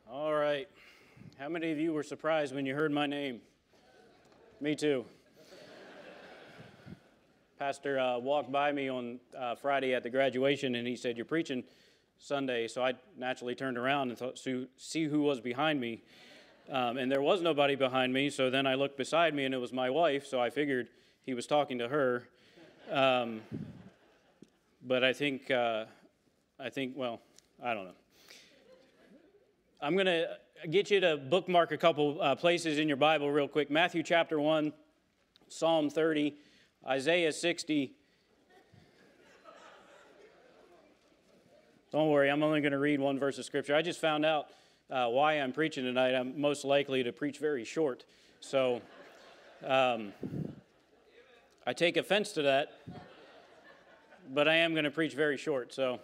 All right. How many of you were surprised when you heard my name? Me too. Pastor walked by me on Friday at the graduation, and he said, "You're preaching Sunday." So I naturally turned around and thought to see who was behind me. And there was nobody behind me, so then I looked beside me, and it was my wife, so I figured he was talking to her. But I think, well, I don't know. I'm going to get you to bookmark a couple places in your Bible real quick. Matthew chapter 1, Psalm 30, Isaiah 60. Don't worry, I'm only going to read one verse of Scripture. I just found out why I'm preaching tonight. I'm most likely to preach very short. So I take offense to that, but I am going to preach very short. So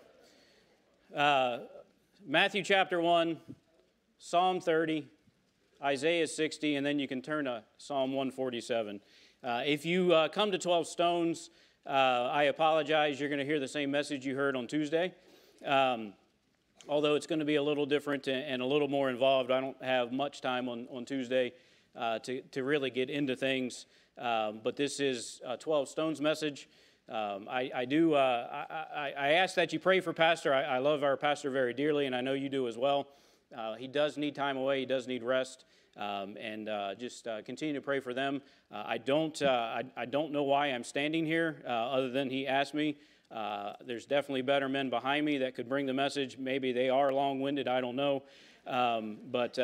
Matthew chapter 1, Psalm 30, Isaiah 60, and then you can turn to Psalm 147. If you come to 12 Stones, I apologize. You're going to hear the same message you heard on Tuesday. Although it's going to be a little different and a little more involved. I don't have much time on Tuesday to really get into things. But this is a 12 Stones message. I ask that you pray for Pastor. I love our pastor very dearly, and I know you do as well. He does need time away. He does need rest, and just continue to pray for them. I don't know why I'm standing here, other than he asked me. There's definitely better men behind me that could bring the message. Maybe they are long-winded. I don't know. But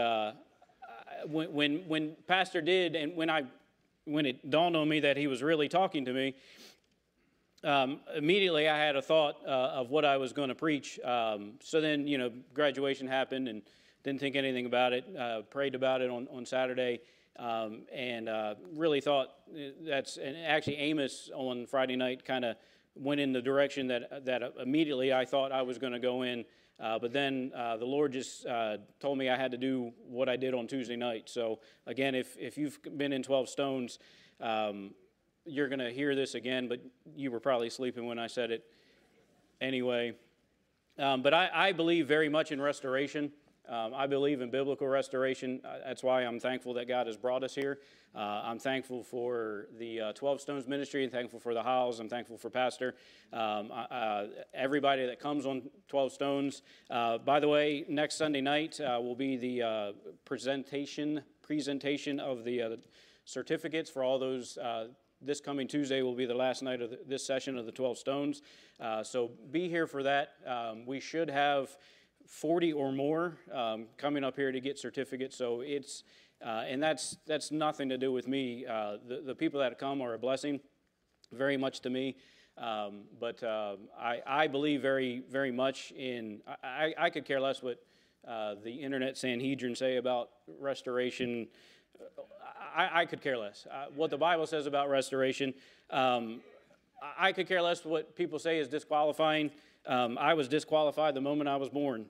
when Pastor did, and when it dawned on me that he was really talking to me. Immediately I had a thought of what I was going to preach. So then, graduation happened and didn't think anything about it, prayed about it on Saturday, and really thought and actually Amos on Friday night kind of went in the direction that immediately I thought I was going to go in. But then the Lord just told me I had to do what I did on Tuesday night. So again, if you've been in 12 Stones, you're going to hear this again, but you were probably sleeping when I said it anyway. But I believe very much in restoration. I believe in biblical restoration. That's why I'm thankful that God has brought us here. I'm thankful for the 12 Stones ministry. I'm thankful for the Howells. I'm thankful for Pastor. Everybody that comes on 12 Stones. By the way, next Sunday night will be the presentation of the certificates for all those. This coming Tuesday will be the last night of this session of the 12 Stones. So be here for that. We should have 40 or more coming up here to get certificates. So it's, and that's nothing to do with me. The people that come are a blessing very much to me. But I believe very, very much in, I could care less what the internet Sanhedrin say about restoration. I could care less. What the Bible says about restoration, I could care less what people say is disqualifying. I was disqualified the moment I was born.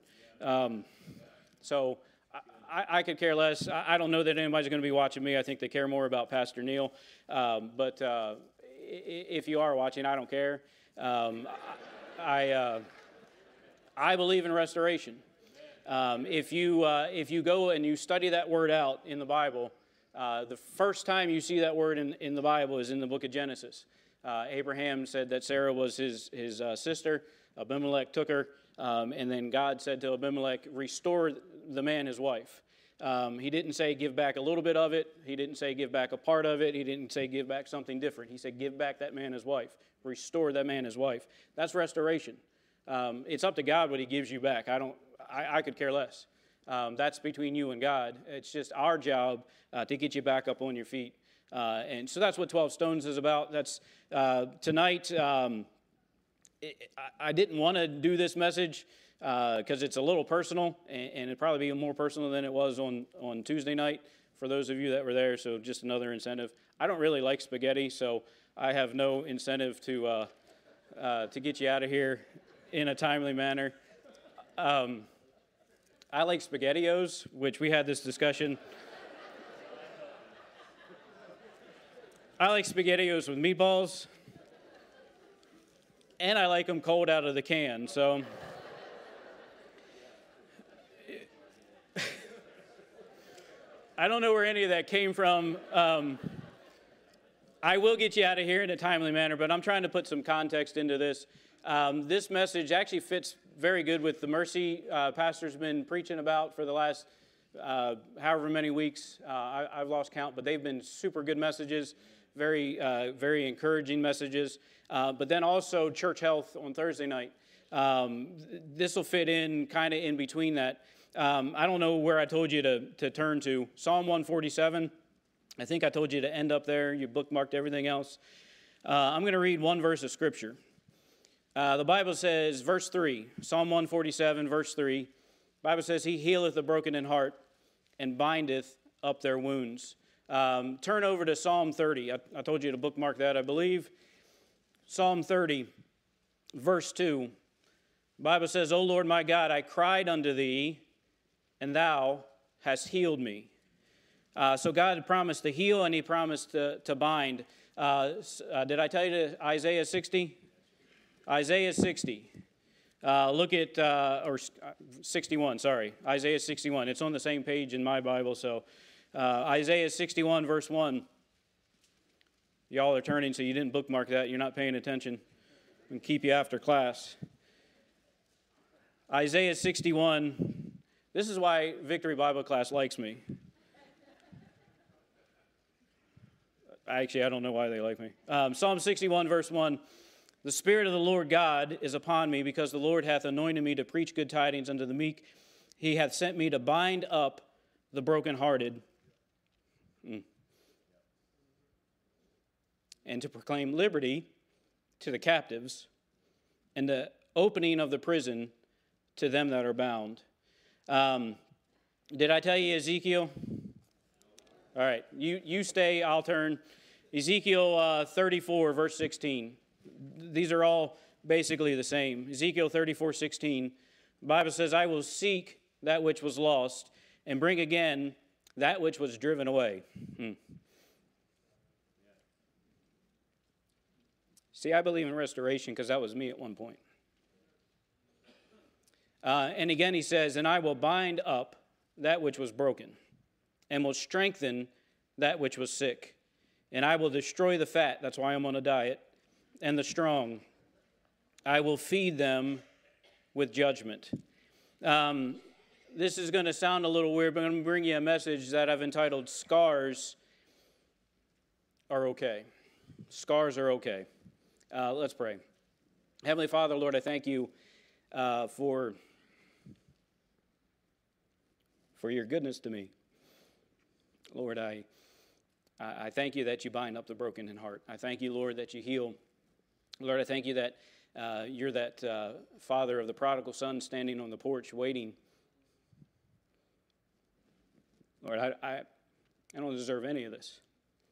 So I could care less. I don't know that anybody's going to be watching me. I think they care more about Pastor Neil. But if you are watching, I don't care. I believe in restoration. If you go and you study that word out in the Bible, the first time you see that word in the Bible is in the book of Genesis. Abraham said that Sarah was his sister. Abimelech took her, and then God said to Abimelech, restore the man his wife. He didn't say give back a little bit of it. He didn't say give back a part of it. He didn't say give back something different. He said give back that man his wife. Restore that man his wife. That's restoration. It's up to God what he gives you back. I could care less. That's between you and God. It's just our job to get you back up on your feet. And so that's what 12 Stones is about. That's tonight. I didn't want to do this message because it's a little personal, and it'd probably be more personal than it was on Tuesday night for those of you that were there. So just another incentive. I don't really like spaghetti, so I have no incentive to get you out of here in a timely manner. I like SpaghettiOs, which we had this discussion. I like SpaghettiOs with meatballs, and I like them cold out of the can. So I don't know where any of that came from. I will get you out of here in a timely manner, but I'm trying to put some context into this. This message actually fits very good with the mercy Pastor's been preaching about for the last however many weeks. I've lost count, but they've been super good messages, very encouraging messages. But then also church health on Thursday night. This will fit in kind of in between that. I don't know where I told you to turn to. Psalm 147. I think I told you to end up there. You bookmarked everything else. I'm going to read one verse of Scripture. The Bible says, verse 3, Psalm 147, verse 3, the Bible says, He healeth the broken in heart and bindeth up their wounds. Turn over to Psalm 30. I told you to bookmark that, I believe. Psalm 30, verse 2, the Bible says, O Lord my God, I cried unto thee, and thou hast healed me. So God promised to heal, and He promised to bind. Did I tell you to Isaiah 60? Isaiah 60. Look at, or 61, sorry. Isaiah 61. It's on the same page in my Bible, so Isaiah 61, verse 1. Y'all are turning, so you didn't bookmark that. You're not paying attention. I'm going to keep you after class. Isaiah 61. This is why Victory Bible class likes me. Actually, I don't know why they like me. Psalm 61, verse 1. The Spirit of the Lord God is upon me, because the Lord hath anointed me to preach good tidings unto the meek. He hath sent me to bind up the brokenhearted, and to proclaim liberty to the captives, and the opening of the prison to them that are bound. Did I tell you Ezekiel? All right, you stay, I'll turn. Ezekiel 34, verse 16. These are all basically the same. Ezekiel 34:16. The Bible says, I will seek that which was lost and bring again that which was driven away. See, I believe in restoration because that was me at one point. And again he says, and I will bind up that which was broken and will strengthen that which was sick. And I will destroy the fat, that's why I'm on a diet, and the strong. I will feed them with judgment. This is going to sound a little weird, but I'm going to bring you a message that I've entitled, Scars Are Okay. Scars are okay. Let's pray. Heavenly Father, Lord, I thank you for your goodness to me. Lord, I thank you that you bind up the broken in heart. I thank you, Lord, that you heal. Lord, I thank you that you're that father of the prodigal son standing on the porch waiting. Lord, I don't deserve any of this.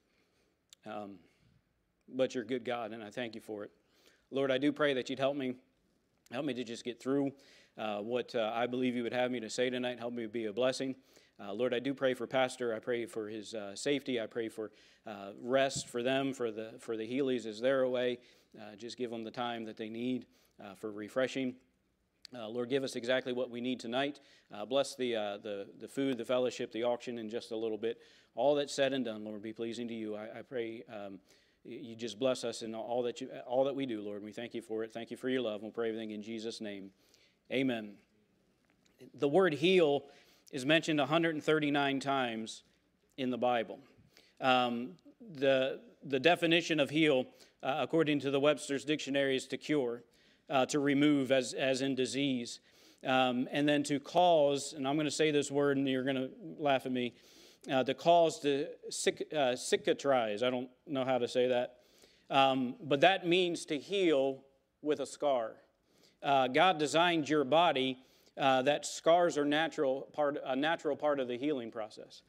But you're a good God, and I thank you for it. Lord, I do pray that you'd help me to just get through what I believe you would have me to say tonight. Help me to be a blessing. Lord, I do pray for Pastor. I pray for his safety. I pray for rest for them, for the Healys as they're away. Just give them the time that they need for refreshing. Lord, give us exactly what we need tonight. Bless the food, the fellowship, the auction in just a little bit. All that's said and done, Lord, be pleasing to you. I pray you just bless us in all that we do, Lord. We thank you for it. Thank you for your love. We'll pray everything in Jesus' name. Amen. The word heal is mentioned 139 times in the Bible. The definition of heal, according to the Webster's Dictionary, is to cure, to remove as in disease, and then to cause, and I'm going to say this word and you're going to laugh at me, to cause to cicatrize. I don't know how to say that, but that means to heal with a scar. God designed your body that scars are a natural part of the healing process.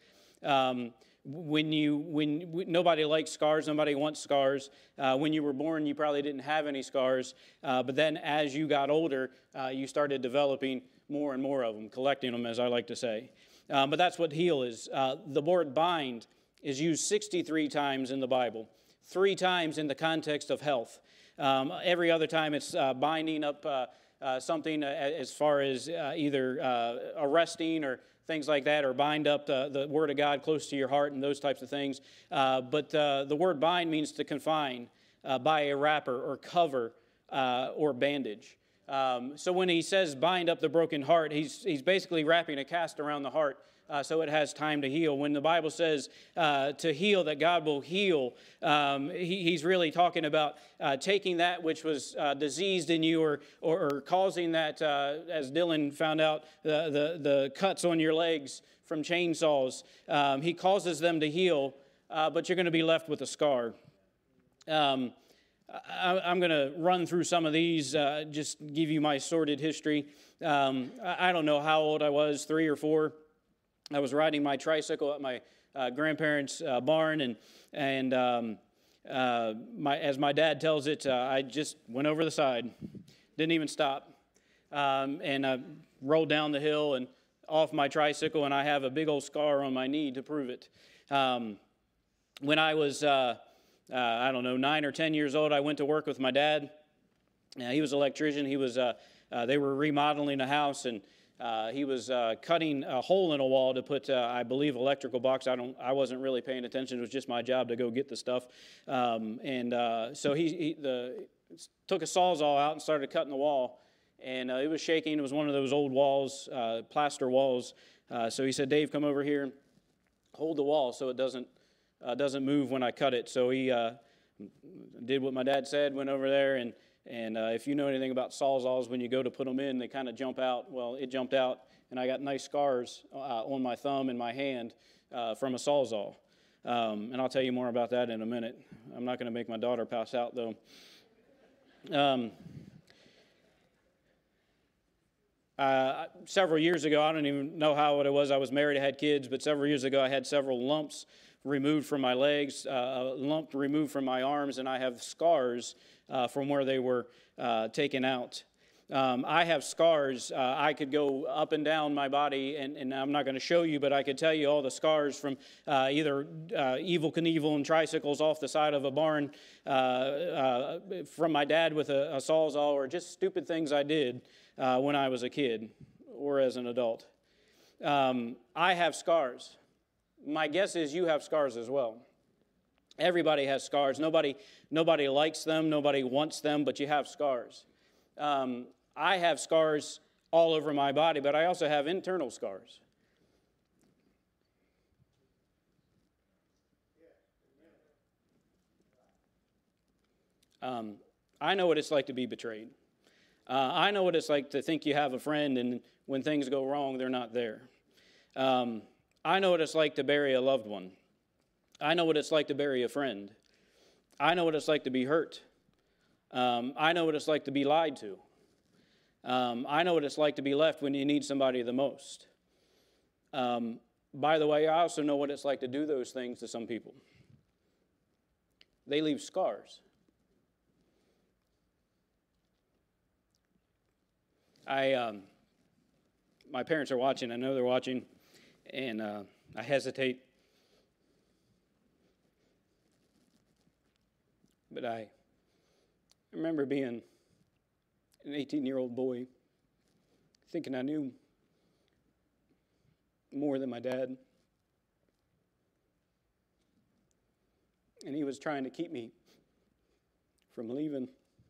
Nobody likes scars, nobody wants scars. When you were born, you probably didn't have any scars, but then as you got older, you started developing more and more of them, collecting them, as I like to say. But that's what heal is. The word bind is used 63 times in the Bible, 3 times in the context of health. Every other time it's binding up something as far as either arresting or things like that, or bind up the Word of God close to your heart and those types of things. But the word bind means to confine by a wrapper or cover or bandage. So when he says bind up the broken heart, he's basically wrapping a cast around the heart so it has time to heal. When the Bible says to heal, that God will heal, he's really talking about taking that which was diseased in you, or causing that, as Dylan found out, the cuts on your legs from chainsaws. He causes them to heal, but you're going to be left with a scar. I'm going to run through some of these, just give you my sordid history. I don't know how old I was, 3 or 4. I was riding my tricycle at my grandparents' barn, and as my dad tells it, I just went over the side, didn't even stop, and I rolled down the hill and off my tricycle, and I have a big old scar on my knee to prove it. When I was 9 or 10 years old, I went to work with my dad. He was an electrician. They were remodeling a house, and he was cutting a hole in a wall to put, I believe, electrical box. I wasn't really paying attention. It was just my job to go get the stuff. So he took a Sawzall out and started cutting the wall, and it was shaking. It was one of those old walls, plaster walls. So he said, "Dave, come over here, hold the wall so it doesn't move when I cut it." So he did what my dad said, went over there, and if you know anything about Sawzalls, when you go to put them in, they kind of jump out. Well, it jumped out, and I got nice scars on my thumb and my hand from a Sawzall. And I'll tell you more about that in a minute. I'm not going to make my daughter pass out, though. Several years ago, I don't even know how old I was. I was married, I had kids, but several years ago, I had several lumps removed from my legs, a lump removed from my arms, and I have scars from where they were taken out. I have scars. I could go up and down my body, and I'm not going to show you, but I could tell you all the scars from either Evel Knievel and tricycles off the side of a barn, from my dad with a Sawzall, or just stupid things I did when I was a kid or as an adult. I have scars. My guess is you have scars as well. Everybody has scars. Nobody likes them. Nobody wants them, but you have scars. I have scars all over my body, but I also have internal scars. I know what it's like to be betrayed. I know what it's like to think you have a friend, and when things go wrong, they're not there. I know what it's like to bury a loved one. I know what it's like to bury a friend. I know what it's like to be hurt. I know what it's like to be lied to. I know what it's like to be left when you need somebody the most. By the way, I also know what it's like to do those things to some people. They leave scars. My parents are watching. I know they're watching, and I hesitate. But I remember being an 18-year-old boy, thinking I knew more than my dad. And he was trying to keep me from leaving.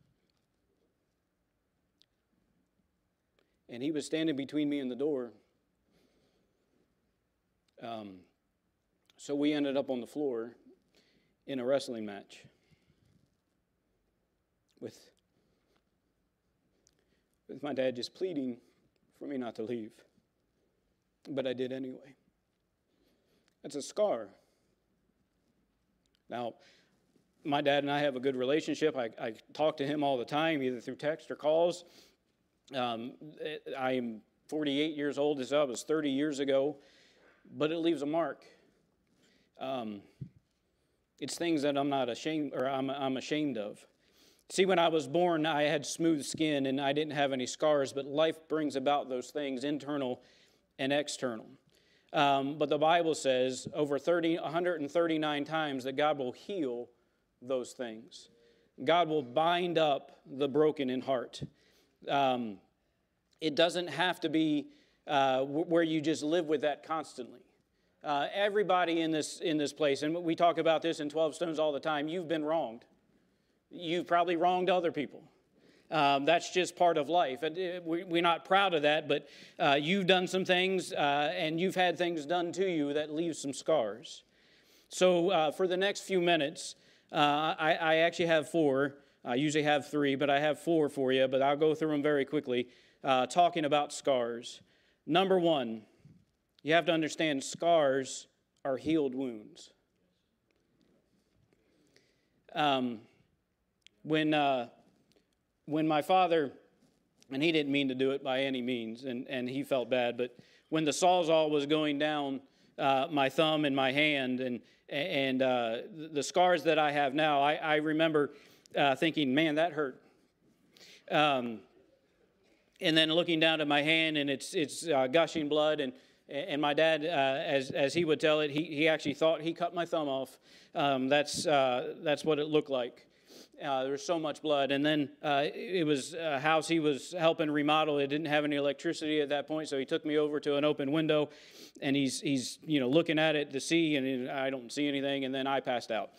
And he was standing between me and the door. So we ended up on the floor in a wrestling match with my dad just pleading for me not to leave. But I did anyway. That's a scar. Now, my dad and I have a good relationship. I talk to him all the time, either through text or calls. I am 48 years old, as I was 30 years ago, but it leaves a mark. It's things that I'm not ashamed, or I'm ashamed of. See, when I was born, I had smooth skin and I didn't have any scars, but life brings about those things, internal and external. But the Bible says over 139 times that God will heal those things. God will bind up the broken in heart. It doesn't have to be where you just live with that constantly. Everybody in this place, and we talk about this in 12 Stones all the time, you've been wronged. You've probably wronged other people. That's just part of life. We're not proud of that, but you've done some things, and you've had things done to you that leave some scars. So for the next few minutes, I actually have 4. I usually have 3, but I have 4 for you, but I'll go through them very quickly, talking about scars. Number 1, you have to understand scars are healed wounds. When my father, and he didn't mean to do it by any means, and he felt bad, but when the Sawzall was going down my thumb and my hand, and the scars that I have now, I remember thinking, man, that hurt. And then looking down at my hand, and it's gushing blood, and my dad, as he would tell it, he actually thought he cut my thumb off. That's what it looked like. There was so much blood. And then it was a house he was helping remodel. It didn't have any electricity at that point, so he took me over to an open window, and he's looking at it to see, and I don't see anything, and then I passed out.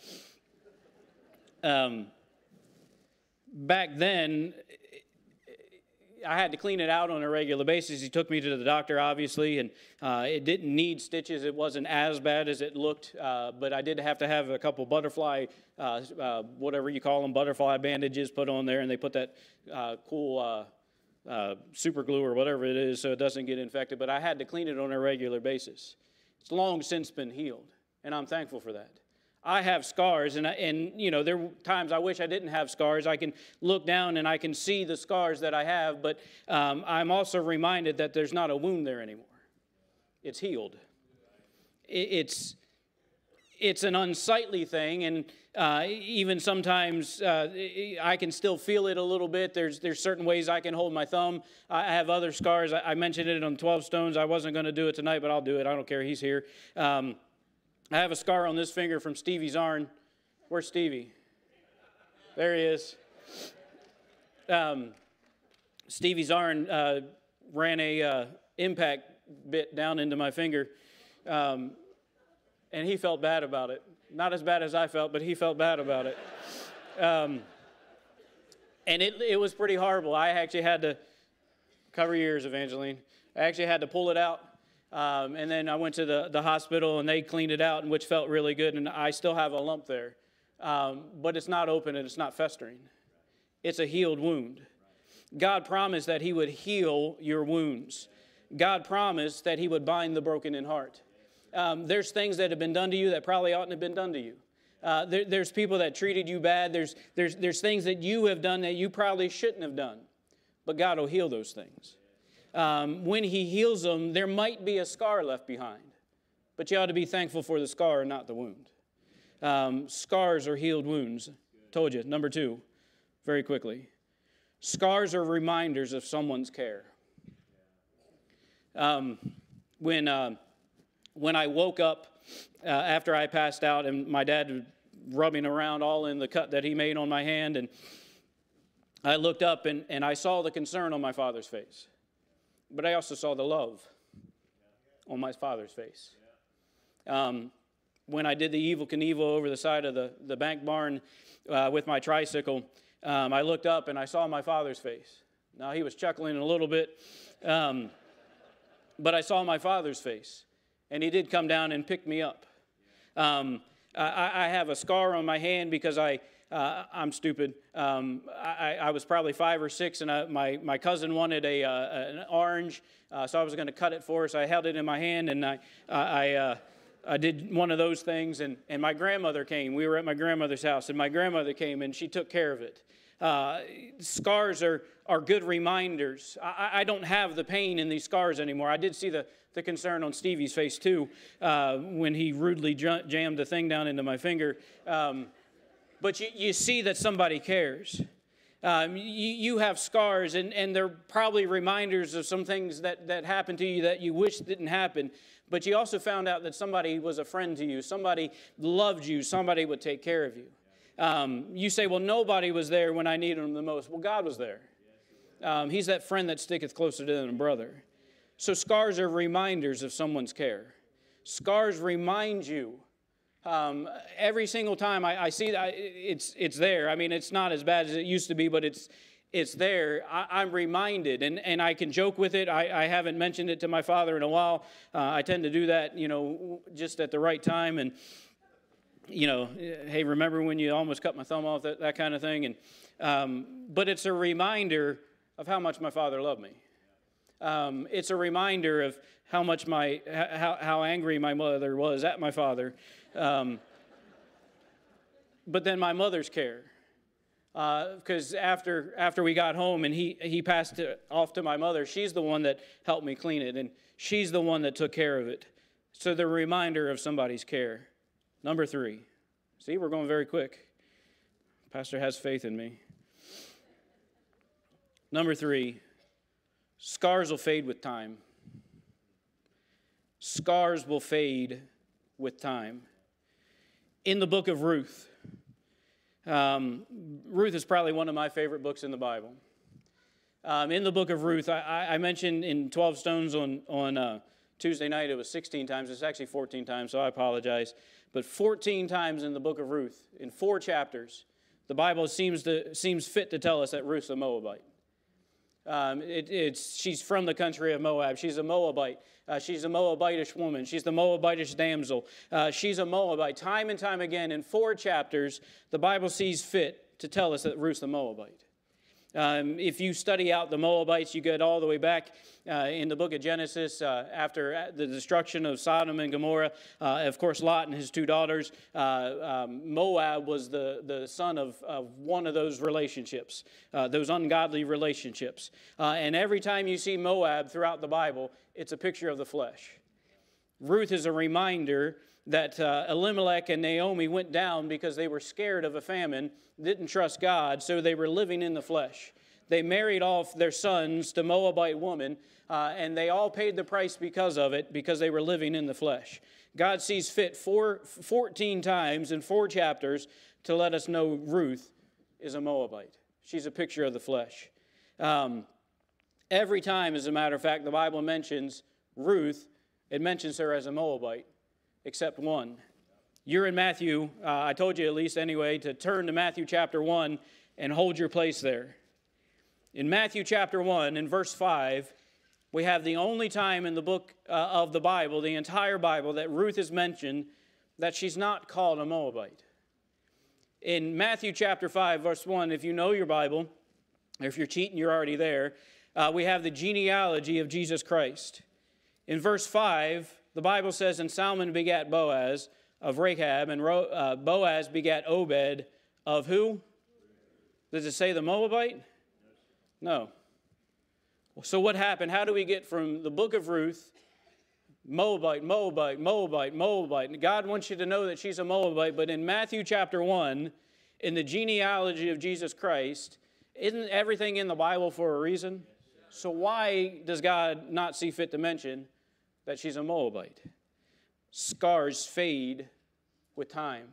Back then, I had to clean it out on a regular basis. He took me to the doctor, obviously, and it didn't need stitches. It wasn't as bad as it looked, but I did have to have a couple butterfly, whatever you call them, butterfly bandages put on there, and they put that cool super glue or whatever it is so it doesn't get infected. But I had to clean it on a regular basis. It's long since been healed, and I'm thankful for that. I have scars, and there were times I wish I didn't have scars. I can look down and I can see the scars that I have, but I'm also reminded that there's not a wound there anymore. It's healed. It's an unsightly thing, and even sometimes I can still feel it a little bit. There's certain ways I can hold my thumb. I have other scars. I mentioned it on 12 Stones. I wasn't going to do it tonight, but I'll do it. I don't care. He's here. I have a scar on this finger from Stevie Zarn. Where's Stevie? There he is. Stevie Zarn ran a impact bit down into my finger, and he felt bad about it. Not as bad as I felt, but he felt bad about it. And it was pretty horrible. I actually had to cover your ears, Evangeline. I actually had to pull it out. And then I went to the hospital, and they cleaned it out, which felt really good, and I still have a lump there. But it's not open, and it's not festering. It's a healed wound. God promised that he would heal your wounds. God promised that he would bind the broken in heart. There's things that have been done to you that probably oughtn't have been done to you. There's people that treated you bad. There's things that you have done that you probably shouldn't have done. But God will heal those things. When he heals them, there might be a scar left behind. But you ought to be thankful for the scar and not the wound. Scars are healed wounds. Told you. Number 2, very quickly. Scars are reminders of someone's care. When I woke up after I passed out, and my dad was rubbing around all in the cut that he made on my hand, and I looked up and I saw the concern on my father's face. But I also saw the love on my father's face. When I did the Evel Knievel over the side of the bank barn with my tricycle, I looked up and I saw my father's face. Now, he was chuckling a little bit, but I saw my father's face, and he did come down and pick me up. I have a scar on my hand because I'm stupid. I was probably 5 or 6, and my cousin wanted an orange, so I was going to cut it for us. I held it in my hand, and I did one of those things, and my grandmother came. We were at my grandmother's house, and my grandmother came, and she took care of it. Scars are good reminders. I don't have the pain in these scars anymore. I did see the concern on Stevie's face, too, when he rudely jammed the thing down into my finger. But you see that somebody cares. You have scars, and they're probably reminders of some things that happened to you that you wish didn't happen. But you also found out that somebody was a friend to you. Somebody loved you. Somebody would take care of you. You say, well, nobody was there when I needed them the most. Well, God was there. He's that friend that sticketh closer than a brother. So scars are reminders of someone's care. Scars remind you. Every single time I see that, it's there. I mean, it's not as bad as it used to be, but it's there. I'm reminded, and I can joke with it. I haven't mentioned it to my father in a while. I tend to do that, just at the right time. And, hey, remember when you almost cut my thumb off, that kind of thing. But it's a reminder of how much my father loved me. It's a reminder of how much how angry my mother was at my father. But then my mother's care. Because after we got home and he passed it off to my mother, she's the one that helped me clean it, and she's the one that took care of it. So the reminder of somebody's care. Number 3. See, we're going very quick. Pastor has faith in me. Number 3, scars will fade with time. Scars will fade with time. In the book of Ruth, Ruth is probably one of my favorite books in the Bible. In the book of Ruth, I mentioned in 12 Stones on Tuesday night, it was 16 times. It's actually 14 times, so I apologize. But 14 times in the book of Ruth, in 4 chapters, the Bible seems fit to tell us that Ruth's a Moabite. She's from the country of Moab. She's a Moabite. She's a Moabitish woman. She's the Moabitish damsel. She's a Moabite. Time and time again, in 4 chapters, the Bible sees fit to tell us that Ruth's a Moabite. If you study out the Moabites, you get all the way back in the book of Genesis after the destruction of Sodom and Gomorrah. Of course, Lot and his 2 daughters. Moab was the son of one of those relationships, those ungodly relationships. And every time you see Moab throughout the Bible, it's a picture of the flesh. Ruth is a reminder that Elimelech and Naomi went down because they were scared of a famine, didn't trust God, so they were living in the flesh. They married off their sons to Moabite women, and they all paid the price because of it, because they were living in the flesh. God sees fit 14 times in 4 chapters to let us know Ruth is a Moabite. She's a picture of the flesh. Every time, as a matter of fact, the Bible mentions Ruth, it mentions her as a Moabite. Except one. You're in Matthew, I told you at least anyway, to turn to Matthew chapter 1 and hold your place there. In Matthew chapter 1, in verse 5, we have the only time in the book of the Bible, the entire Bible, that Ruth is mentioned that she's not called a Moabite. In Matthew chapter 5, verse 1, if you know your Bible, or if you're cheating, you're already there, we have the genealogy of Jesus Christ. In verse 5, the Bible says, and Salmon begat Boaz of Rahab, and Boaz begat Obed of who? Does it say the Moabite? No. So what happened? How do we get from the book of Ruth, Moabite, Moabite, Moabite, Moabite? And God wants you to know that she's a Moabite, but in Matthew chapter 1, in the genealogy of Jesus Christ, isn't everything in the Bible for a reason? So why does God not see fit to mention that she's a Moabite? Scars fade with time.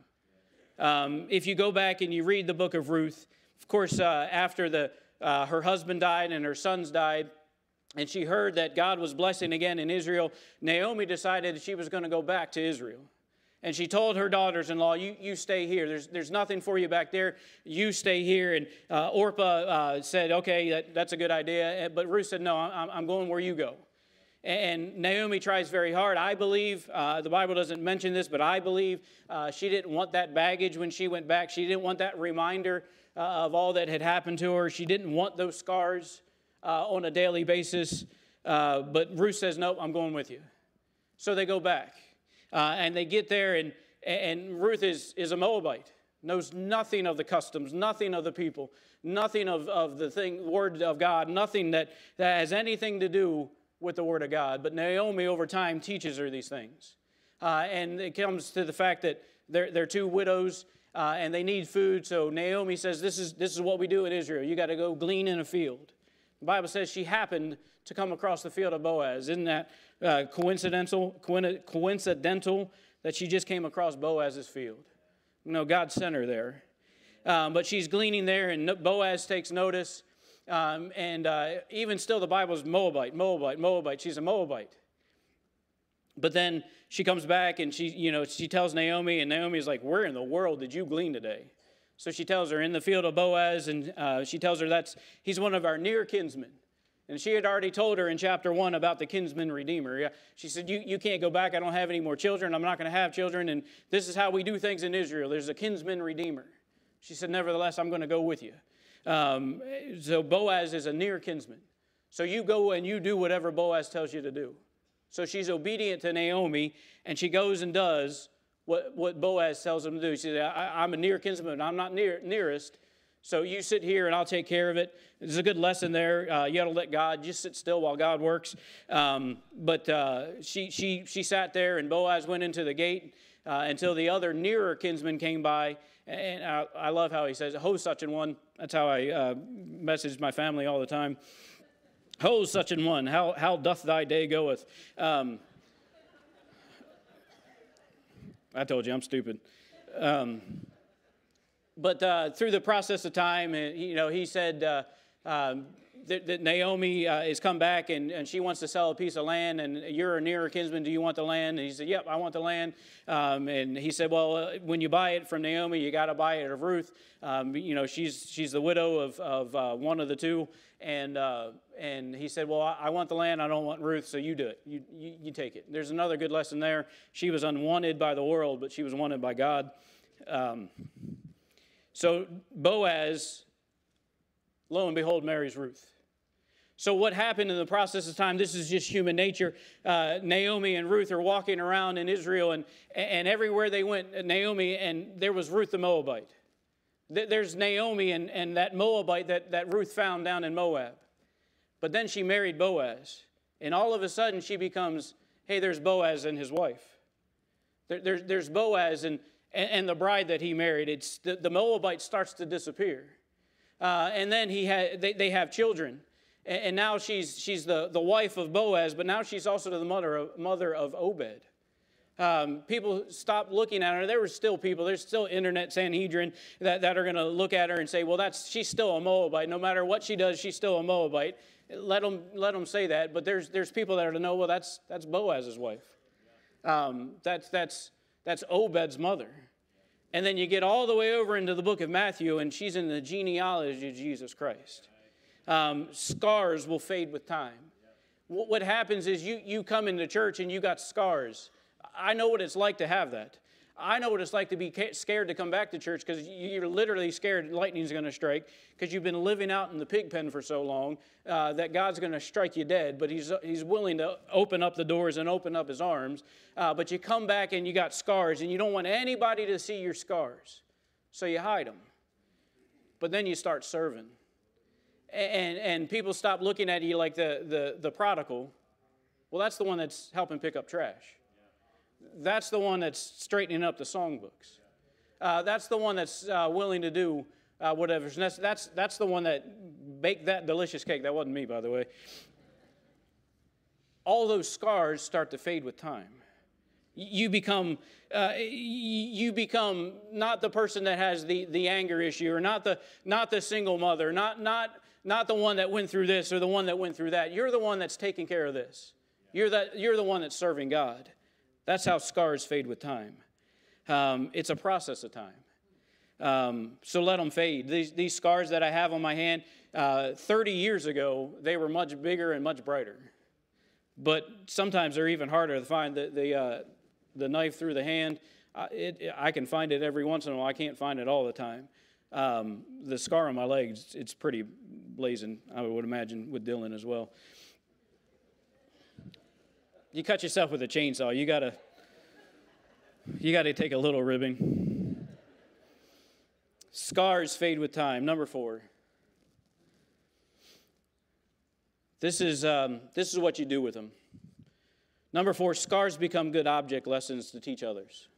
If you go back and you read the book of Ruth, of course, after her husband died and her sons died, and she heard that God was blessing again in Israel, Naomi decided that she was going to go back to Israel. And she told her daughters-in-law, you stay here. There's nothing for you back there. You stay here. And Orpah said, okay, that's a good idea. But Ruth said, no, I'm going where you go. And Naomi tries very hard. I believe, the Bible doesn't mention this, but I believe she didn't want that baggage when she went back. She didn't want that reminder of all that had happened to her. She didn't want those scars on a daily basis. But Ruth says, nope, I'm going with you. So they go back. And they get there, and Ruth is a Moabite, knows nothing of the customs, nothing of the people, nothing of the word of God, nothing that has anything to do with the word of God. But Naomi, over time, teaches her these things. And it comes to the fact that they're 2 widows, and they need food. So Naomi says, this is what we do in Israel. You got to go glean in a field. The Bible says she happened to come across the field of Boaz. Isn't that coincidental that she just came across Boaz's field? You know, God sent her there. But she's gleaning there, and Boaz takes notice. And even still, the Bible is Moabite, Moabite, Moabite. She's a Moabite. But then she comes back and she tells Naomi, and Naomi is like, where in the world did you glean today? So she tells her, in the field of Boaz, and she tells her he's one of our near kinsmen. And she had already told her in chapter 1 about the kinsman redeemer. She said, you can't go back. I don't have any more children. I'm not going to have children. And this is how we do things in Israel. There's a kinsman redeemer. She said, nevertheless, I'm going to go with you. So Boaz is a near kinsman. So you go and you do whatever Boaz tells you to do. So she's obedient to Naomi, and she goes and does what Boaz tells him to do. She said, I'm a near kinsman. I'm not nearest. So you sit here and I'll take care of it. There's a good lesson there. You got to let God just sit still while God works. But she sat there, and Boaz went into the gate until the other nearer kinsman came by. And I love how he says, ho, such an one. That's how I message my family all the time. Ho, such an one. How doth thy day goeth? I told you I'm stupid. But through the process of time, he said that Naomi has come back and she wants to sell a piece of land, and you're a nearer kinsman. Do you want the land? And he said, yep, I want the land. And he said, well, when you buy it from Naomi, you got to buy it of Ruth. She's the widow of one of the two. And he said, well, I want the land. I don't want Ruth, so you do it. You take it. There's another good lesson there. She was unwanted by the world, but she was wanted by God. So Boaz, lo and behold, marries Ruth. So what happened in the process of time, this is just human nature. Naomi and Ruth are walking around in Israel, and everywhere they went, Naomi, and there was Ruth the Moabite. There's Naomi and that Moabite that Ruth found down in Moab. But then she married Boaz. And all of a sudden she becomes, hey, there's Boaz and his wife. There's Boaz and the bride that he married. It's the Moabite starts to disappear. And then they have children. And now she's the wife of Boaz, but now she's also the mother of Obed. People stopped looking at her. There's still internet Sanhedrin that are going to look at her and say, well, she's still a Moabite. No matter what she does, she's still a Moabite. Let them say that. But there's people that are to know, well, that's Boaz's wife. That's Obed's mother. And then you get all the way over into the book of Matthew, and she's in the genealogy of Jesus Christ. Scars will fade with time. What happens is you come into church and you got scars. I know what it's like to have that. I know what it's like to be scared to come back to church because you're literally scared lightning's going to strike because you've been living out in the pig pen for so long that God's going to strike you dead, but he's willing to open up the doors and open up his arms. But you come back and you got scars and you don't want anybody to see your scars, so you hide them. But then you start serving. And people stop looking at you like the prodigal. Well, that's the one that's helping pick up trash. That's the one that's straightening up the songbooks. That's the one that's willing to do whatever. That's the one that baked that delicious cake. That wasn't me, by the way. All those scars start to fade with time. You become not the person that has the anger issue, or not the single mother, not the one that went through this or the one that went through that. You're the one that's taking care of this. You're the one that's serving God. That's how scars fade with time. It's a process of time. So let them fade. These scars that I have on my hand, 30 years ago, they were much bigger and much brighter. But sometimes they're even harder to find. The knife through the hand, I can find it every once in a while. I can't find it all the time. The scar on my leg, it's pretty blazing, I would imagine, with Dylan as well. You cut yourself with a chainsaw, you gotta take a little ribbing. Scars fade with time. Number 4. This is what you do with them. Number 4, scars become good object lessons to teach others.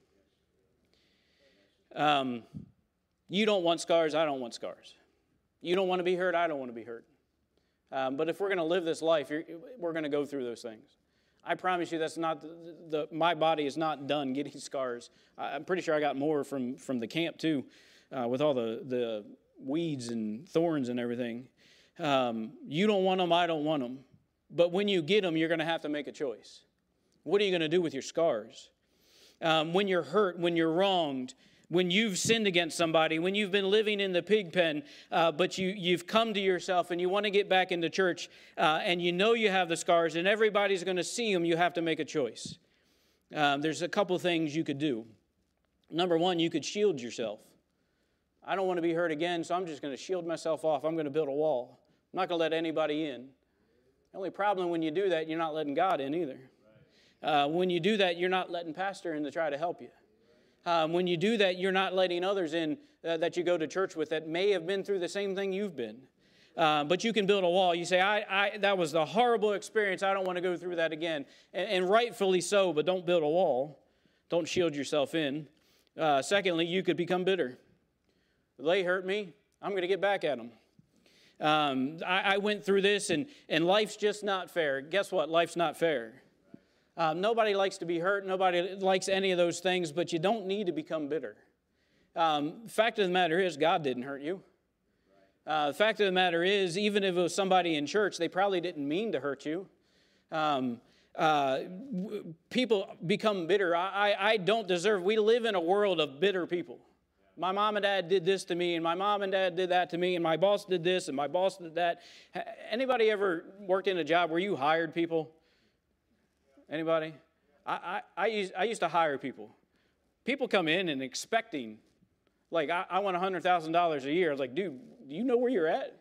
You don't want scars, I don't want scars. You don't want to be hurt, I don't want to be hurt. But if we're going to live this life, we're going to go through those things. I promise you that's not, my body is not done getting scars. I'm pretty sure I got more from the camp too, with all the weeds and thorns and everything. You don't want them, I don't want them. But when you get them, you're going to have to make a choice. What are you going to do with your scars? When you're hurt, when you're wronged, when you've sinned against somebody, when you've been living in the pig pen, but you've come to yourself and you want to get back into church, and you know you have the scars and everybody's going to see them, you have to make a choice. There's a couple things you could do. Number one, you could shield yourself. I don't want to be hurt again, so I'm just going to shield myself off. I'm going to build a wall. I'm not going to let anybody in. The only problem when you do that, you're not letting God in either. When you do that, you're not letting pastor in to try to help you. When you do that, you're not letting others in that you go to church with that may have been through the same thing you've been. But you can build a wall. You say, that was a horrible experience. I don't want to go through that again. And rightfully so, but don't build a wall. Don't shield yourself in. Secondly, you could become bitter. They hurt me. I'm going to get back at them. I went through this, and life's just not fair. Guess what? Life's not fair. Nobody likes to be hurt. Nobody likes any of those things, but you don't need to become bitter. Fact of the matter is, God didn't hurt you. The fact of the matter is, even if it was somebody in church, they probably didn't mean to hurt you. People become bitter. I don't deserve. We live in a world of bitter people. My mom and dad did this to me, and my mom and dad did that to me, and my boss did this, and my boss did that. Anybody ever worked in a job where you hired people? Anybody? I used to hire people. People come in and expecting, like, I want $100,000 a year. I was like, dude, do you know where you're at?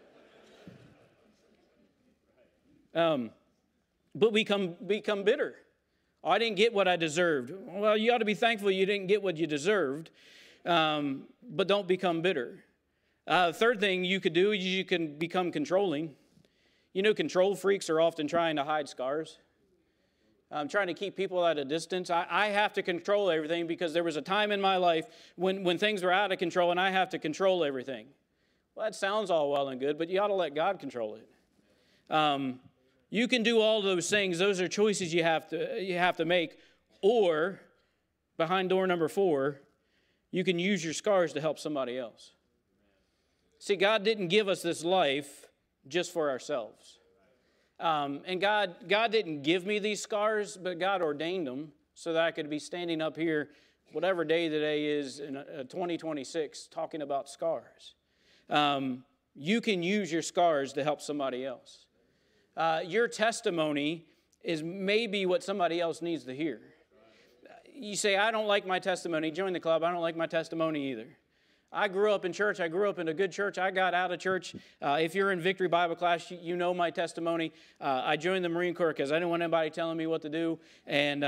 But we become bitter. Oh, I didn't get what I deserved. Well, you ought to be thankful you didn't get what you deserved, but don't become bitter. Third thing you could do is you can become controlling. You know, control freaks are often trying to hide scars. Trying to keep people at a distance. I have to control everything because there was a time in my life when things were out of control and I have to control everything. Well, that sounds all well and good, but you ought to let God control it. You can do all those things. Those are choices you have to make. Or, behind door number 4, you can use your scars to help somebody else. See, God didn't give us this life just for ourselves. And God didn't give me these scars, but God ordained them so that I could be standing up here, whatever day the day is, in 2026, talking about scars. You can use your scars to help somebody else. Your testimony is maybe what somebody else needs to hear. You say, I don't like my testimony. Join the club. I don't like my testimony either. I grew up in church. I grew up in a good church. I got out of church. If you're in Victory Bible class, you know my testimony. I joined the Marine Corps because I didn't want anybody telling me what to do. And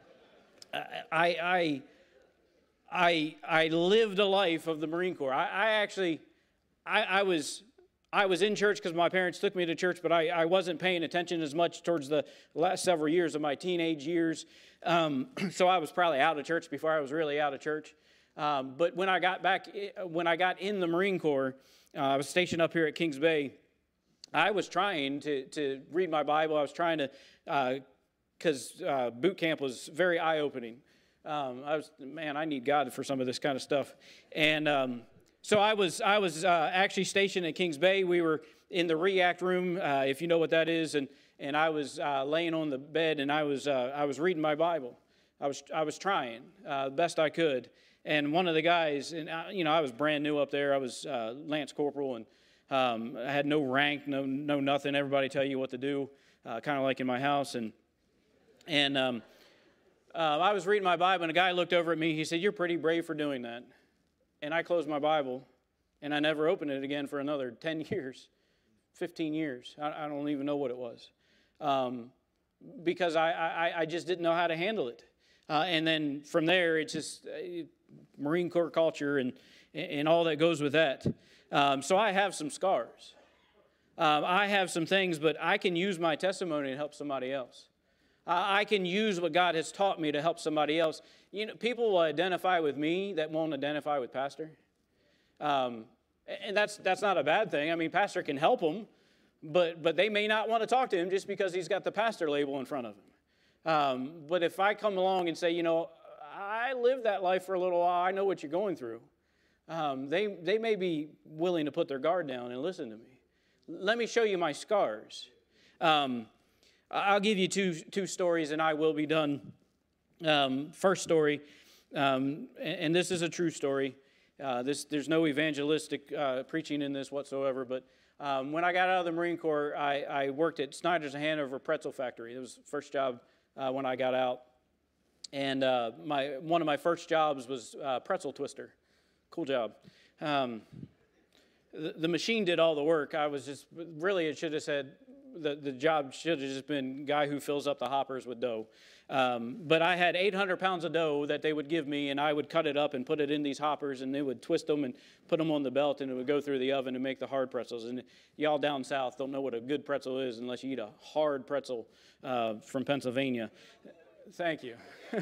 I lived a life of the Marine Corps. I was in church because my parents took me to church, but I wasn't paying attention as much towards the last several years of my teenage years. So I was probably out of church before I was really out of church. But when I got in the Marine Corps, I was stationed up here at Kings Bay. I was trying to read my Bible. I was trying to, because boot camp was very eye-opening. I need God for some of this kind of stuff. And so I was actually stationed at Kings Bay. We were in the REACT room, if you know what that is, and I was laying on the bed, and I was reading my Bible. I was trying the best I could. And one of the guys, and I was brand new up there. I was Lance Corporal, and I had no rank, no nothing. Everybody tell you what to do, kind of like in my house. And I was reading my Bible, and a guy looked over at me. He said, "You're pretty brave for doing that." And I closed my Bible, and I never opened it again for another 10 years, 15 years. I don't even know what it was, because I just didn't know how to handle it. And then from there, it's just Marine Corps culture and all that goes with that. So I have some scars. I have some things, but I can use my testimony to help somebody else. I can use what God has taught me to help somebody else. People will identify with me that won't identify with Pastor. And that's not a bad thing. I mean, Pastor can help them, but they may not want to talk to him just because he's got the pastor label in front of him. But if I come along and say, I lived that life for a little while, I know what you're going through, they may be willing to put their guard down and listen to me. let me show you my scars. I'll give you two stories, and I will be done. First story, and this is a true story. There's no evangelistic preaching in this whatsoever, but when I got out of the Marine Corps, I worked at Snyder's of Hanover Pretzel Factory. It was the first job when I got out. And one of my first jobs was pretzel twister. Cool job. The machine did all the work. I was just, really, it should have said, the job should have just been guy who fills up the hoppers with dough. But I had 800 pounds of dough that they would give me, and I would cut it up and put it in these hoppers, and they would twist them and put them on the belt, and it would go through the oven to make the hard pretzels. And y'all down south don't know what a good pretzel is unless you eat a hard pretzel from Pennsylvania. Thank you.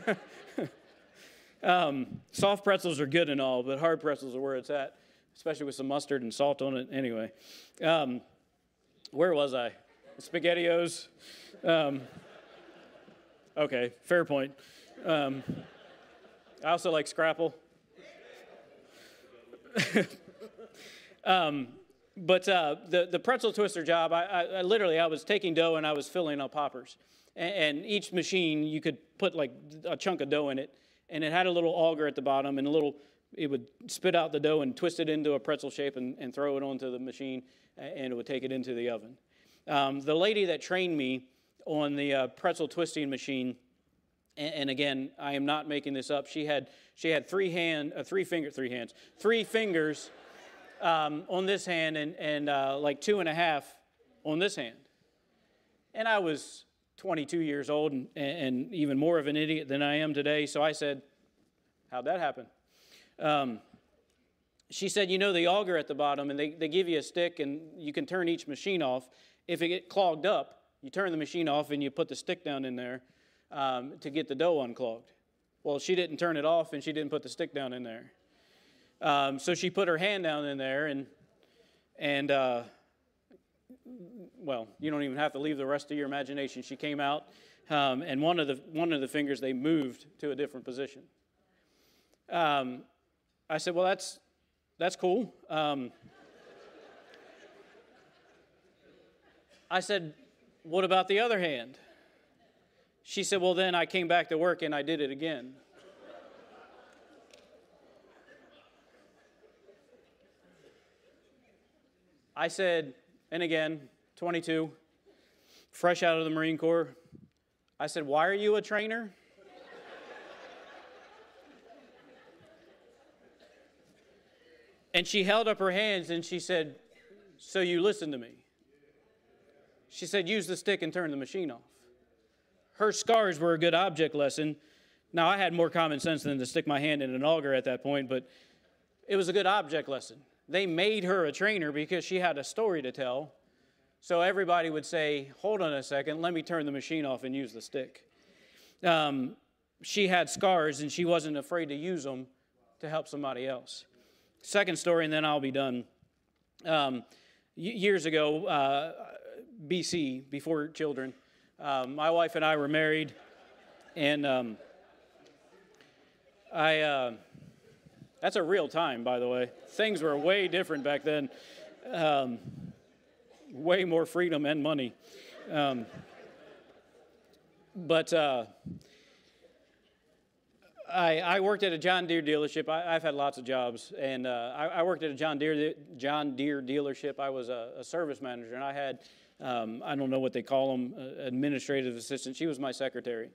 Soft pretzels are good and all, but hard pretzels are where it's at, especially with some mustard and salt on it. Anyway, where was I? SpaghettiOs. Okay, fair point. I also like Scrapple. But the pretzel twister job, I literally was taking dough and I was filling up hoppers. And each machine, you could put like a chunk of dough in it, and it had a little auger at the bottom, and it would spit out the dough and twist it into a pretzel shape and throw it onto the machine, and it would take it into the oven. The lady that trained me on the pretzel twisting machine, and again, I am not making this up, she had three fingers on this hand and like 2.5 on this hand. And I was 22 years old and even more of an idiot than I am today, so I said, how'd that happen? She said, you know the auger at the bottom, and they give you a stick, and you can turn each machine off. If it gets clogged up, you turn the machine off, and you put the stick down in there to get the dough unclogged. Well, she didn't turn it off, and she didn't put the stick down in there. So she put her hand down in there, and well, you don't even have to leave the rest of your imagination. She came out, and one of the fingers, they moved to a different position. I said, well, that's cool. I said, what about the other hand? She said, well, then I came back to work and I did it again. I said, and again, 22, fresh out of the Marine Corps, I said, why are you a trainer? And she held up her hands and she said, so you listen to me. She said, use the stick and turn the machine off. Her scars were a good object lesson. Now, I had more common sense than to stick my hand in an auger at that point, but it was a good object lesson. They made her a trainer because she had a story to tell. So everybody would say, hold on a second, let me turn the machine off and use the stick. She had scars, and she wasn't afraid to use them to help somebody else. Second story, and then I'll be done. Years ago, BC, before children, my wife and I were married, and that's a real time, by the way. Things were way different back then. Way more freedom and money. But I worked at a John Deere dealership. I've had lots of jobs, and I worked at a John Deere dealership. I was a service manager, and I had, I don't know what they call them, administrative assistant. She was my secretary.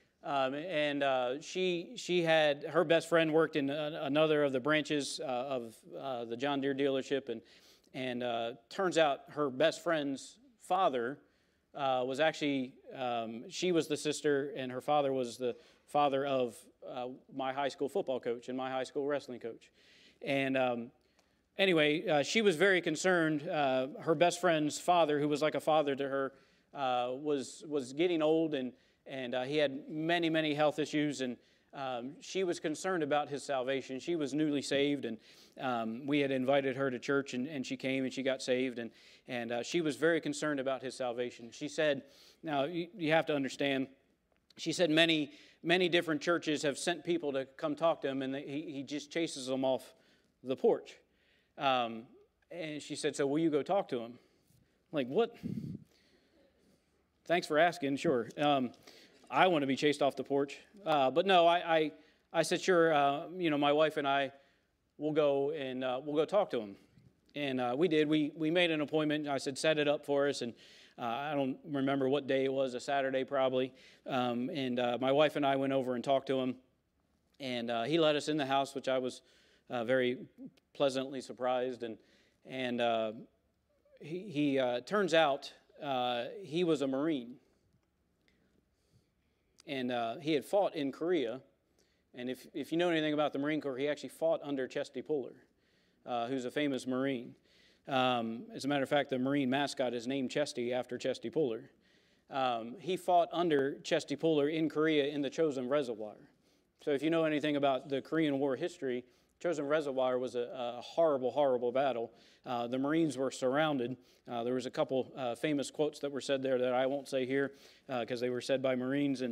She had, her best friend worked in another of the branches of the John Deere dealership, and turns out her best friend's father was actually, she was the sister, and her father was the father of my high school football coach and my high school wrestling coach. And anyway, she was very concerned. Her best friend's father, who was like a father to her, was getting old, and he had many, many health issues, and she was concerned about his salvation. She was newly saved, and we had invited her to church, and she came and she got saved, and she was very concerned about his salvation. She said, now you have to understand, she said many different churches have sent people to come talk to him, and he just chases them off the porch. And she said, so will you go talk to him? Like, what? Thanks for asking, sure. I want to be chased off the porch. But no, I said, sure, my wife and I will go and we'll go talk to him. And we did. We made an appointment. I said, set it up for us. And I don't remember what day it was, a Saturday probably. And my wife and I went over and talked to him. And he let us in the house, which I was very pleasantly surprised. And he turns out he was a Marine. And he had fought in Korea. And if you know anything about the Marine Corps, he actually fought under Chesty Puller, who's a famous Marine. As a matter of fact, the Marine mascot is named Chesty after Chesty Puller. He fought under Chesty Puller in Korea in the Chosin Reservoir. So if you know anything about the Korean War history, Chosin Reservoir was a horrible, horrible battle. The Marines were surrounded. There was a couple famous quotes that were said there that I won't say here because they were said by Marines.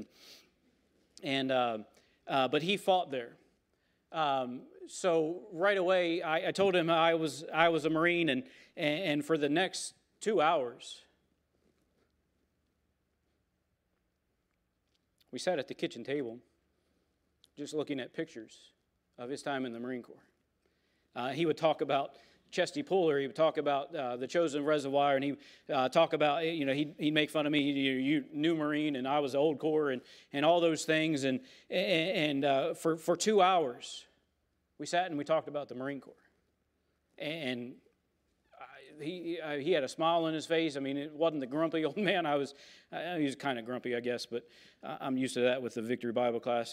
But he fought there. So right away, I told him I was a Marine, and for the next 2 hours, we sat at the kitchen table just looking at pictures of his time in the Marine Corps. He would talk about Chesty Puller. He would talk about the Chosin Reservoir, and he talk about, he'd make fun of me. You new Marine, and I was the old Corps, and all those things. And for 2 hours, we sat and we talked about the Marine Corps. And he had a smile on his face. I mean, it wasn't the grumpy old man. He was kind of grumpy, I guess, but I'm used to that with the Victory Bible class.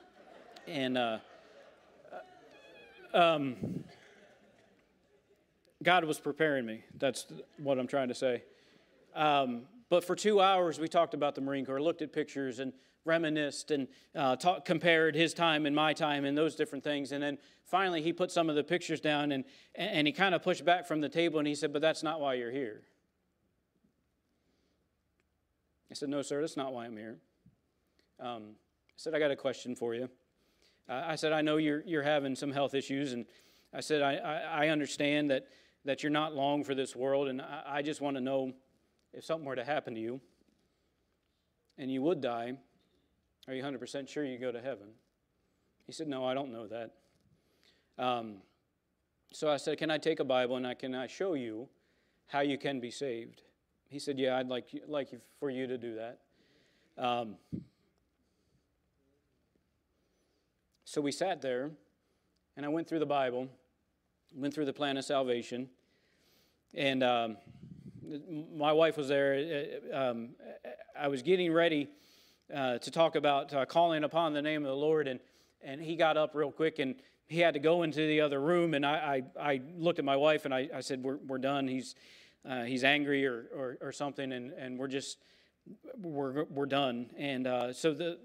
God was preparing me. That's what I'm trying to say. But for 2 hours, we talked about the Marine Corps, looked at pictures and reminisced and compared his time and my time and those different things. And then finally, he put some of the pictures down and he kind of pushed back from the table and he said, "But that's not why you're here." I said, "No, sir, that's not why I'm here." I said, "I got a question for you." I said, "I know you're having some health issues, and I said, I understand that you're not long for this world, and I just want to know if something were to happen to you and you would die, are you 100% sure you go to heaven?" He said, "No, I don't know that." So I said, "Can I take a Bible and can I show you how you can be saved?" He said, "Yeah, I'd like for you to do that." So we sat there, and I went through the Bible, went through the plan of salvation, and my wife was there. I was getting ready to talk about calling upon the name of the Lord, and he got up real quick, and he had to go into the other room, and I looked at my wife, and I said, we're done. He's angry or something, and we're done. And so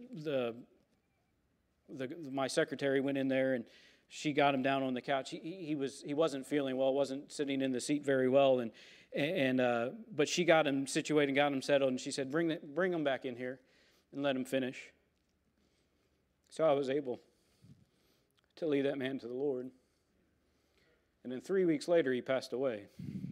my secretary went in there, and she got him down on the couch. He wasn't feeling well, wasn't sitting in the seat very well, but she got him situated, got him settled, and she said, bring him back in here and let him finish. So I was able to lead that man to the Lord. And then 3 weeks later, he passed away.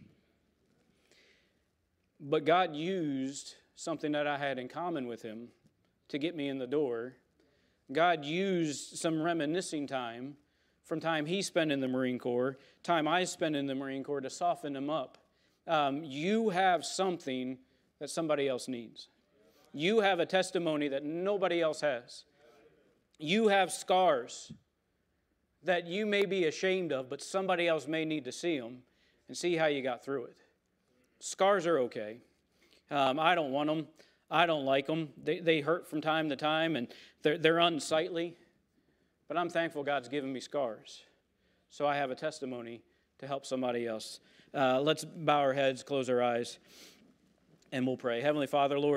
But God used something that I had in common with him to get me in the door. God used some reminiscing time from time he spent in the Marine Corps, time I spent in the Marine Corps, to soften him up. You have something that somebody else needs. You have a testimony that nobody else has. You have scars that you may be ashamed of, but somebody else may need to see them and see how you got through it. Scars are okay. I don't want them. I don't like them. They hurt from time to time, and they're unsightly. But I'm thankful God's given me scars, so I have a testimony to help somebody else. Let's bow our heads, close our eyes, and we'll pray. Heavenly Father, Lord,